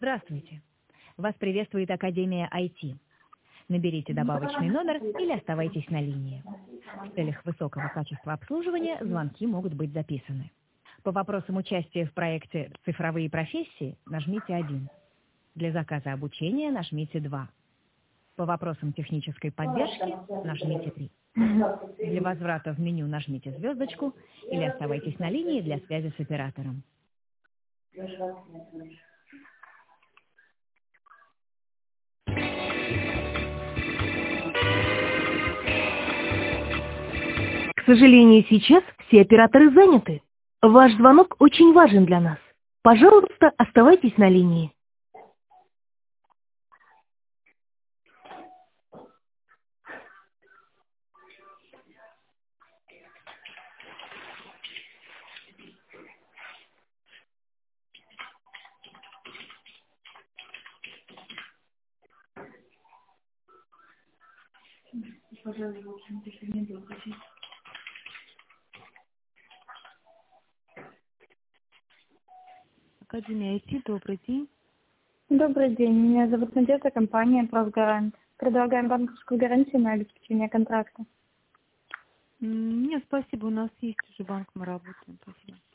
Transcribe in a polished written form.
Здравствуйте. Вас приветствует Академия IT. Наберите добавочный номер или оставайтесь на линии. В целях высокого качества обслуживания звонки могут быть записаны. По вопросам участия в проекте «Цифровые профессии» нажмите 1. Для заказа обучения нажмите 2. По вопросам технической поддержки нажмите 3. Для возврата в меню нажмите звездочку или оставайтесь на линии для связи с оператором. К сожалению, сейчас все операторы заняты. Ваш звонок очень важен для нас. Пожалуйста, оставайтесь на линии. Академия IT, добрый день. Добрый день, меня зовут Надежда, компания «Правгарант». Предлагаем банковскую гарантию на обеспечение контракта. Нет, спасибо, у нас есть уже банк, мы работаем, спасибо.